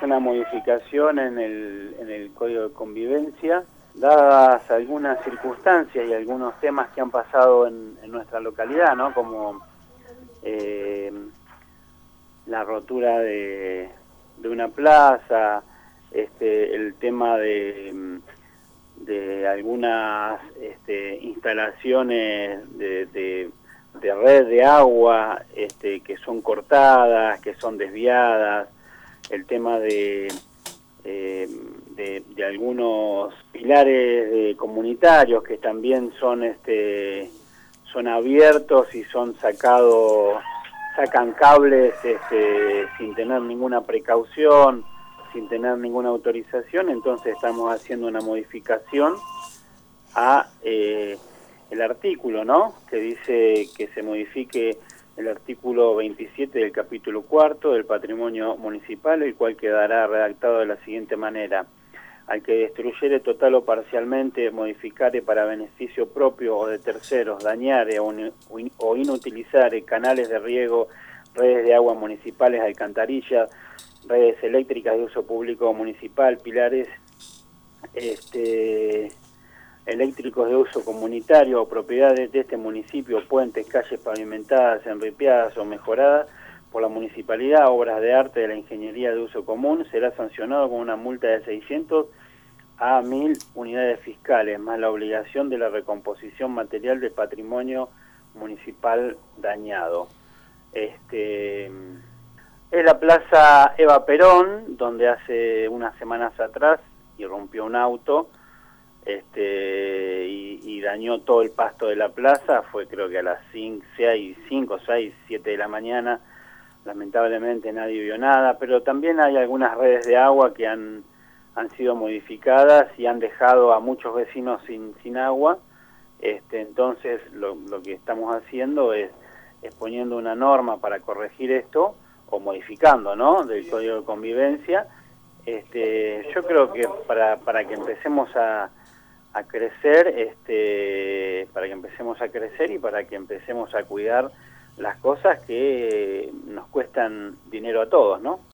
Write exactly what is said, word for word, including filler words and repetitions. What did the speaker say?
una modificación en el, en el Código de Convivencia, dadas algunas circunstancias y algunos temas que han pasado en, en nuestra localidad, ¿no? Como eh, la rotura de, de una plaza, este, el tema de, de algunas este, instalaciones de, de, de red de agua este, que son cortadas, que son desviadas, el tema de, eh, de, de algunos pilares de comunitarios que también son este son abiertos y son sacados, sacan cables este, sin tener ninguna precaución, sin tener ninguna autorización. Entonces estamos haciendo una modificación a eh, el artículo, ¿no? Que dice que se modifique el artículo veintisiete del capítulo cuarto del patrimonio municipal, el cual quedará redactado de la siguiente manera: al que destruyere total o parcialmente, modificare para beneficio propio o de terceros, dañare o, o inutilizare canales de riego, redes de agua municipales, alcantarillas, redes eléctricas de uso público municipal, pilares este eléctricos de uso comunitario o propiedades de este municipio, puentes, calles pavimentadas, enripiadas o mejoradas por la municipalidad, obras de arte de la ingeniería de uso común, será sancionado con una multa de seiscientos a mil unidades fiscales, más la obligación de la recomposición material del patrimonio municipal dañado. Este es la Plaza Eva Perón, donde hace unas semanas atrás irrumpió un auto este y, y dañó todo el pasto de la plaza. Fue creo que a las cinco, seis, siete de la mañana. Lamentablemente nadie vio nada, pero también hay algunas redes de agua que han, han sido modificadas y han dejado a muchos vecinos sin, sin agua. Este, entonces lo, lo que estamos haciendo es, es poniendo una norma para corregir esto, o modificando, ¿no?, del Código de Convivencia. Este, yo creo que para, para que empecemos a a crecer, este, para que empecemos a crecer y para que empecemos a cuidar las cosas que nos cuestan dinero a todos, ¿no?